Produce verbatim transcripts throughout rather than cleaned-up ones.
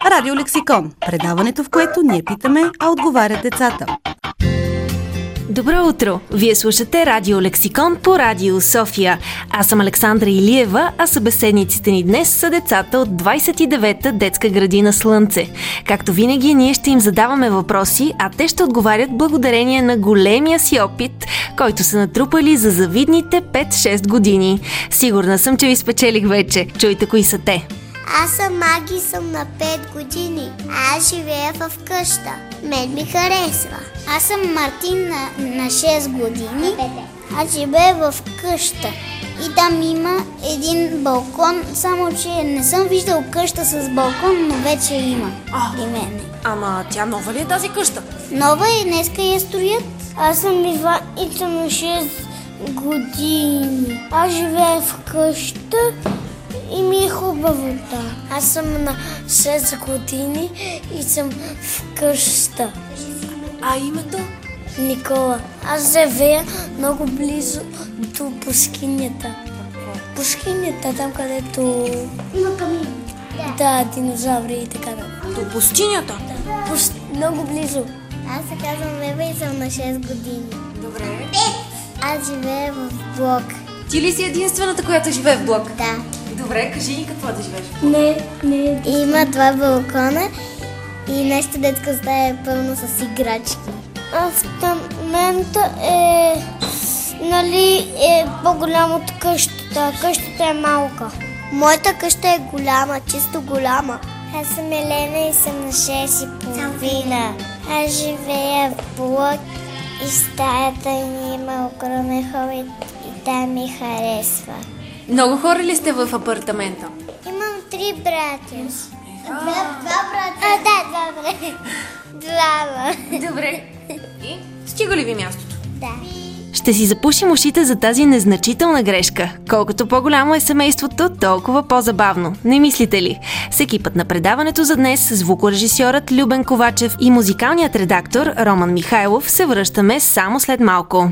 Радио Лексикон, предаването, в което ние питаме, а отговарят децата. Добро утро! Вие слушате Радио Лексикон по Радио София. Аз съм Александра Илиева, а събеседниците ни днес са децата от двайсет и девета детска градина Слънце. Както винаги, ние ще им задаваме въпроси, а те ще отговарят благодарение на големия си опит, който са натрупали за завидните пет-шест години. Сигурна съм, че ви спечелих вече. Чуйте кои са те. Аз съм Маги, съм на пет години. Аз живея в къща. Мен ми харесва. Аз съм Мартин на, на шест години. Аз живея в къща. И там има един балкон, само че не съм виждал къща с балкон, но вече има. А, и мене. Ама тя нова ли е тази къща? Нова и днеска я строят. Аз съм Иван и съм на шест години. Аз живея в къща и ми е хубаво, да. Аз съм на шест години и съм в къща. А името? Никола. Аз живея много близо до пускинята. Пускинята, там където има камин. Да, динозаври и така да. До пустинята? Да. Пуст... Много близо. Аз се казвам Ева и съм на шест години. Добре. Аз живея в блок. Ти ли си единствената, която живее в блок? Да. Добре, кажи ни какво да живееш. Не, не. Има два балкона и нашата детска стая е пълна с играчки. Апартамента е, нали, е по-голям от къщата. Къщата е малка. Моята къща е голяма, чисто голяма. Аз съм Елена и съм на шест и половина. Аз живея в блок и стаята ми има огромен хол и там ми харесва. Много хора ли сте в апартамента? Имам три братя. Два, два брата. А, да, два брата. Двама. Добре. И? Стига ли ви мястото? Да. Ще си запушим ушите за тази незначителна грешка. Колкото по-голямо е семейството, толкова по-забавно. Не мислите ли? С екипът на предаването за днес, звукорежисьорът Любен Ковачев и музикалният редактор Роман Михайлов се връщаме само след малко.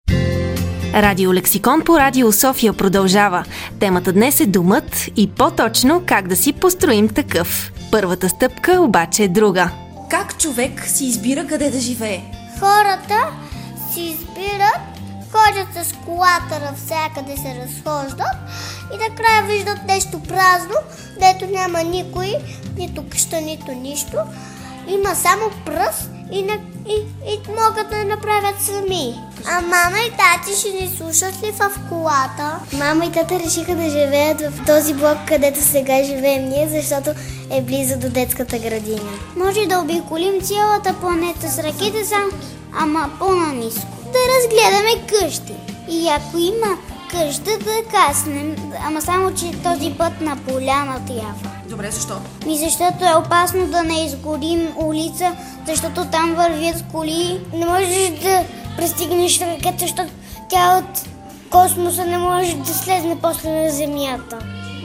Радио Лексикон по Радио София продължава. Темата днес е домът и по-точно как да си построим такъв. Първата стъпка обаче е друга. Как човек си избира къде да живее? Хората си избират, ходят с колата навсякъде, се разхождат и накрая виждат нещо празно, дето няма никой, нито къща, нито нищо. Има само пръст и, на, и, и могат да направят сами. А мама и тати ще ни слушат ли в колата? Мама и тата решиха да живеят в този блок, където сега живеем ние, защото е близо до детската градина. Може да обиколим цялата планета с ракета сам, ама по-наниско. Да разгледаме къщи. И ако има къща, да каснем, ама само, че този път на поляна трябва. Добре, защо? Ми защото е опасно да не изгорим улица, защото там вървят коли. Не можеш да пристигнеш ракета, защото тя от космоса не може да слезне после на Земята.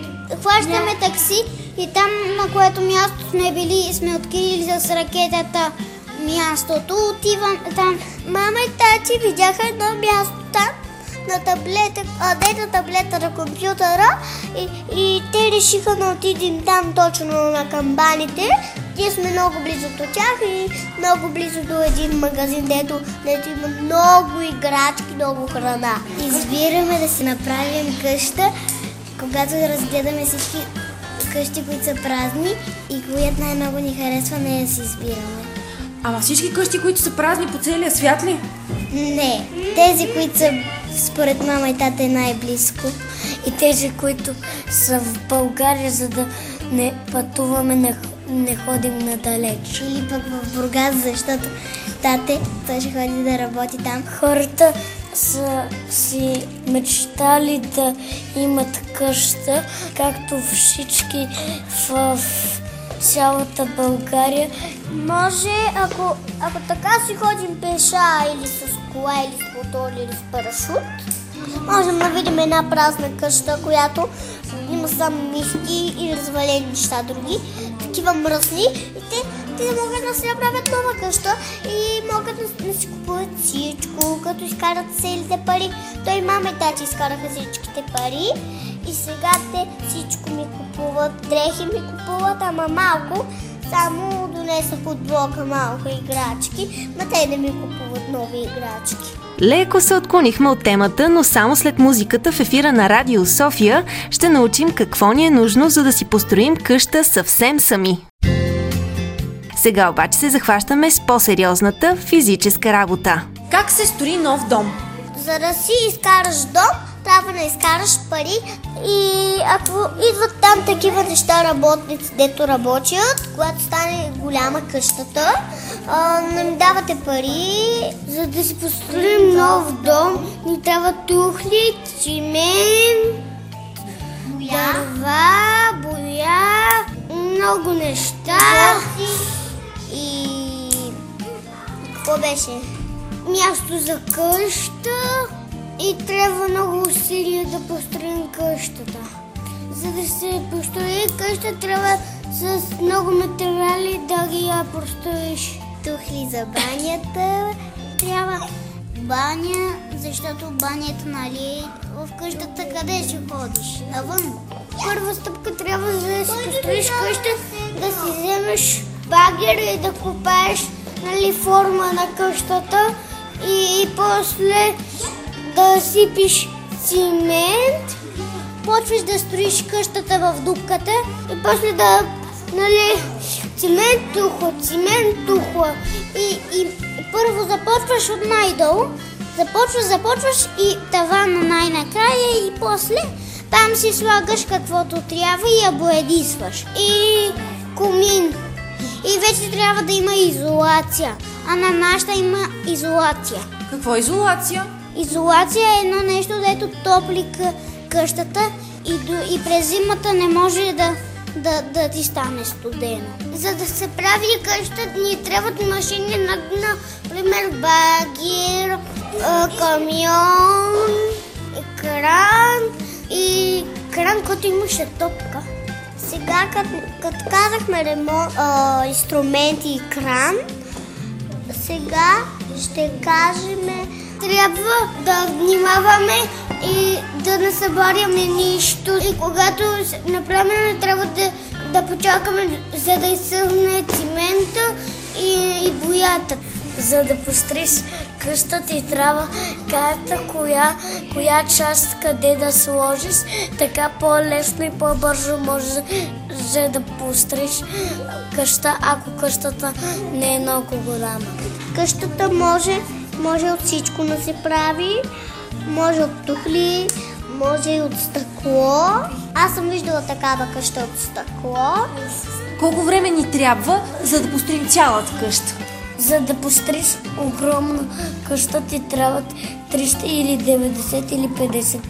Хващаме такси и там, на което място сме били, сме открили с ракетата мястото. Отивам там. Мама и тати видяха едно място там, на таблета, а де на таблета на компютъра и, и те решиха да отидем там точно на камбаните. Ние сме много близо до тях и много близо до един магазин, дето, дето има много играчки, много храна. Избираме да си направим къща, когато разгледаме всички къщи, които са празни и която най-много ни харесва, не я си избираме. Ама всички къщи, които са празни по целия свят ли? Не, тези, които са според мама и тата е най-близко и тези, които са в България, за да не пътуваме, не, не ходим надалеч. Или пък в Бургас, защото тате, той ще ходи да работи там. Хората са си мечтали да имат къща, както всички в цялата България. Може, ако, ако така си ходим пеша или с кола, или с мотор, или с парашут, можем да видим една празна къща, която има само мишки и развалени неща други, такива мръсни, и те, те могат да си направят нова къща и могат да, да си купуват всичко, като изкарат целите пари. Той мама и тати изкараха всичките пари и сега те всичко ми купуват, дрехи ми купуват, ама малко, Само донесох от блока малко играчки, но те не ми купуват нови играчки. Леко се отклонихме от темата, но само след музиката в ефира на Радио София ще научим какво ни е нужно, за да си построим къща съвсем сами. Сега обаче се захващаме с по-сериозната физическа работа. Как се строи нов дом? За да си изкараш дом, трябва да изкараш пари и ако идват там такива неща работници, дето работят, когато стане голяма къщата, а, не ми давате пари. За да си построим нов дом, ни трябва тухли, цимент, дърва, боя, много неща. И какво беше? Място за къща и трябва много усилия да построим къщата. За да се построи къща, трябва с много материали да ги я построиш. Тухли за банята. Трябва баня, защото банята, нали, в къщата къде ще ходиш? Навън. Първа стъпка трябва да си построиш къща, да си вземеш багер и да копаеш, нали, форма на къщата и, и после да сипиш цимент, почваш да строиш къщата в дупката и после да, нали, цимент, тухла, цимент, тухла и, и първо започваш от най-долу, започваш, започваш и тавана най-накрая и после там си слагаш каквото трябва и я боядисваш. И комин. И вече трябва да има изолация. А на нашата има изолация. Какво е изолация? Изолация е едно нещо, дето топли къ- къщата и, до, и през зимата не може да, да, да ти стане студено. За да се прави къща, ни трябват машини, например багер, камион, кран и кран, който имаше топка. Сега, като, като казахме ремонт, а, инструменти и кран, сега ще кажем, трябва да внимаваме и да не събаряме нищо. И когато направим, трябва да, да почакаме, за да изсъхне цимента и, и боята. За да построиш къща ти трябва карта, коя, коя част къде да сложиш, така по-лесно и по-бързо можеш да построиш къща, ако къщата не е много голяма. Къщата може, може от всичко да се прави, може от тухли, може и от стъкло. Аз съм виждала такава къща от стъкло. Колко време ни трябва, за да построим цялата къща? За да построиш огромна къща ти трябват триста или деветдесет или петдесет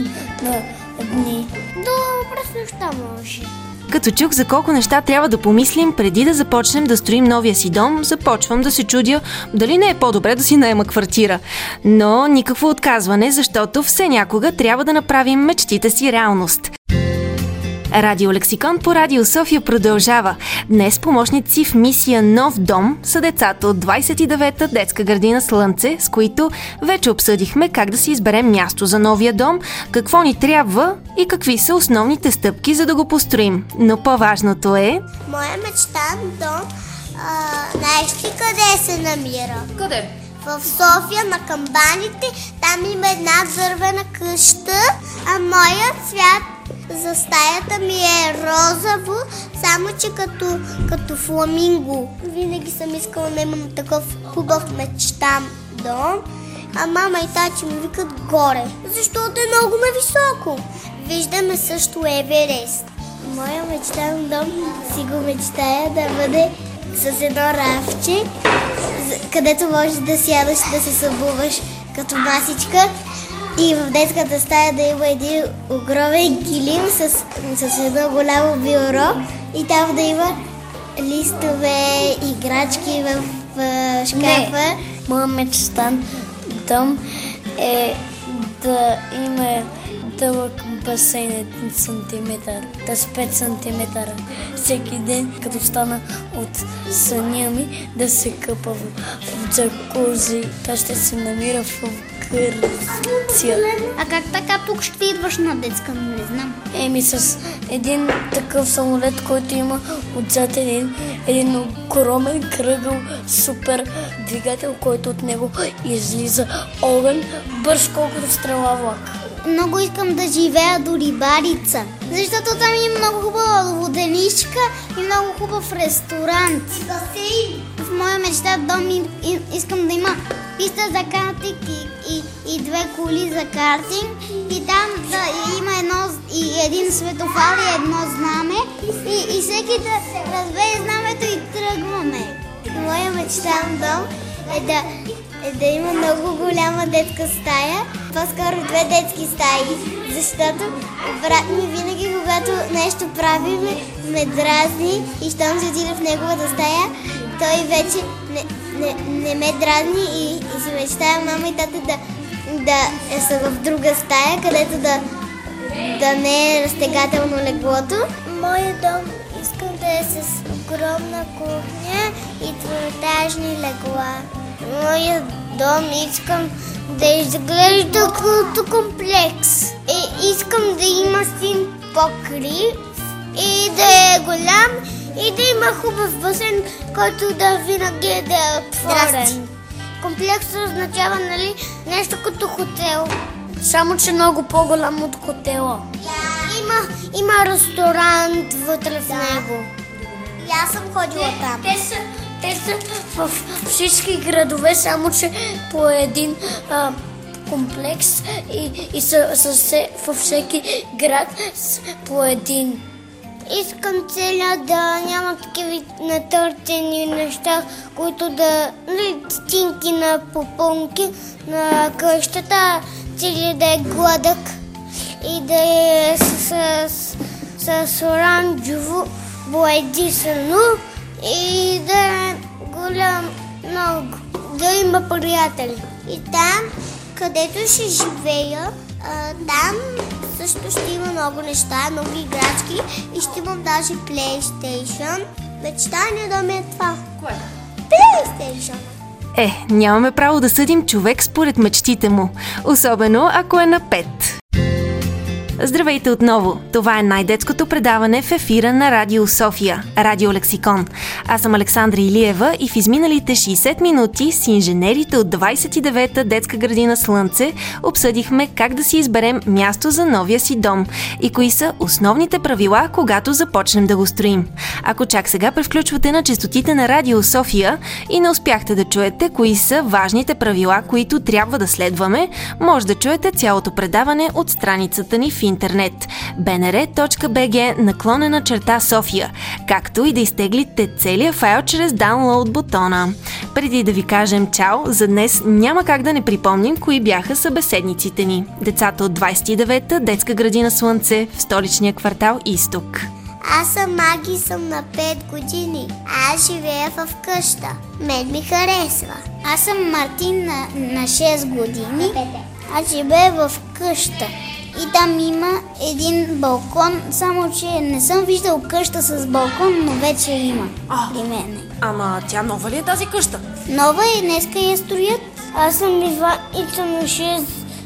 на дни. До през нощта може. Като чух за колко неща трябва да помислим преди да започнем да строим новия си дом, започвам да се чудя дали не е по-добре да си наема квартира. Но никакво отказване, защото все някога трябва да направим мечтите си реалност. Радиолексикон по Радио София продължава. Днес помощници в мисия Нов дом са децата от двайсет и девета детска градина Слънце, с които вече обсъдихме как да си изберем място за новия дом, какво ни трябва и какви са основните стъпки, за да го построим. Но по-важното е... Моя мечтан дом, а, знаеш ли къде се намира? Къде? В София на камбаните, там има една дървена къща, а моят цвят за стаята ми е розово, само че като, като фламинго. Винаги съм искала да имам такъв хубав мечтан дом, а мама и тачи ми викат горе, защото е много нависоко. Виждаме също Еверест. Моя мечтан дом си го мечтая да бъде с едно рафче, където можеш да сядаш, да се събуваш като масичка. И в детската стая да има един огромен килим с, с едно голямо бюро и там да има листове, играчки в, в шкафа. Не, моя мечтан дом е да има дълъг басейн един сантиметър, с пет сантиметра. Всеки ден, като стана от съня ми, да се къпа в, в джакузи. Та ще се намира в диференциация. А как така тук ще идваш на детска? Не знам. Еми с един такъв самолет, който има отзад един, един огромен кръгъл супер двигател, който от него излиза огън, бърз колкото стрела влак. Много искам да живея до Рибарица, защото там има много хубава воденичка и много хубав ресторант. Басейн. В моя мечта дом и, и, искам да има писта за картинг и, и, и две коли за картинг и там да има едно, и един светофар и едно знаме и, и всеки да разбере знамето и тръгваме. Моя мечтан дом е да е да има много голяма детска стая, по-скоро две детски стаи, защото брат ми винаги, когато нещо правим, ме дразни и щом се отида в неговата стая, той вече не, не, не ме дразни и, и си мечтая мама и тата да, да са в друга стая, където да, да не е разтегателно леглото. Моя дом искам да е с огромна кухня и двуетажни легла. Моя дом искам да изглежда като комплекс. И искам да има син покрив и да е голям и да има хубав басейн, който да винаги е да е отворен. Комплекс означава, нали, нещо като хотел. Само че много по-голям от хотела. Yeah. Има, има ресторант вътре в него. И аз съм ходила там. Те са, те са в всички градове, само че по един а, комплекс и, и са, са се, във всеки град с, по един. Искам целя да няма такива натъртени неща, които да... стинки на попълнки на къщата, цели да е гладък и да е с, с, с, с оранжево боядисано и да е голям много, да има приятели. И там, където ще живея, а, там също ще има много неща, много играчки и ще имам даже PlayStation. Мечтания да ми е това. Кое? PlayStation. Е, нямаме право да съдим човек според мечтите му, особено ако е на пет. Здравейте отново! Това е най-детското предаване в ефира на Радио София, Радио Лексикон. Аз съм Александра Илиева и в изминалите шейсет минути с инженерите от двайсет и девета детска градина Слънце обсъдихме как да си изберем място за новия си дом и кои са основните правила, когато започнем да го строим. Ако чак сега превключвате на честотите на Радио София и не успяхте да чуете кои са важните правила, които трябва да следваме, може да чуете цялото предаване от страницата ни в интернет би ен ар точка би джи наклонена черта София, както и да изтеглите целия файл чрез download бутона. Преди да ви кажем чао, за днес няма как да не припомним кои бяха събеседниците ни. Децата от двайсет и девета детска градина Слънце в столичния квартал Изток. Аз съм Маги, съм на пет години. Аз живея в къща. Мен ми харесва. Аз съм Мартин на, на шест години. Аз живея в къща. И там има един балкон, само че не съм виждал къща с балкон, но вече има а, при мене. Ама тя нова ли е тази къща? Нова и днеска я строят. Аз съм Иван и съм на шест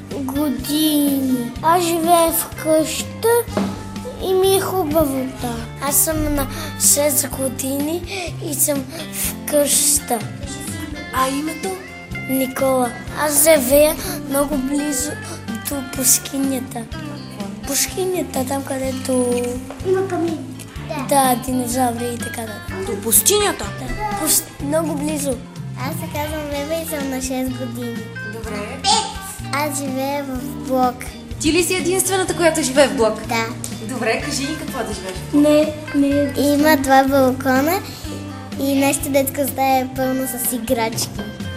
години. Аз живея в къща и ми е хубаво. Да. Аз съм на шест години и съм в къща. А името? Никола. Аз живея много близо до пускинята. Пускинята, там където... Има камин. Да, да, динозаври и така да. До пустинята? Да, пуст... много близо. Аз се казвам Ева и съм на шест години. Добре. Аз живея в блок. Ти ли си единствената, която живее в блок? Да. Добре, кажи ни какво да живееш. Не, не. Има два балкона и нашата детска стая е пълна с играчки.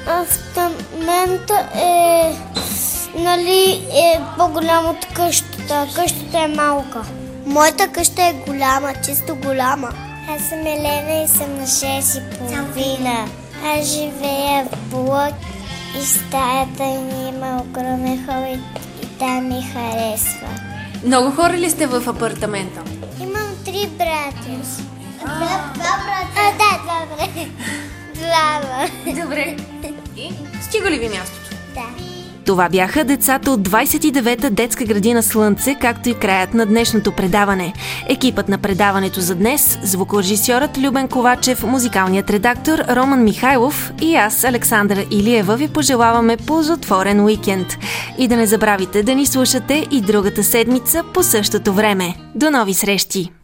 Апартамента е... нали, е по-голям от къщата. Къщата е малка. Моята къща е голяма, чисто голяма. Аз съм Елена и съм на шест и половина. Аз живея в блок и стаята ми има огромен хол и, и там ми харесва. Много хора ли сте в апартамента? Имам три брати. Два, два брата. А, да, два брати. Двама. Добре. И стига ли ви мястото? Да. Това бяха децата от двайсет и девета детска градина Слънце, както и краят на днешното предаване. Екипът на предаването за днес, звукорежисьорът Любен Ковачев, музикалният редактор Роман Михайлов и аз, Александра Илиева, ви пожелаваме ползотворен уикенд. И да не забравите да ни слушате и другата седмица по същото време. До нови срещи!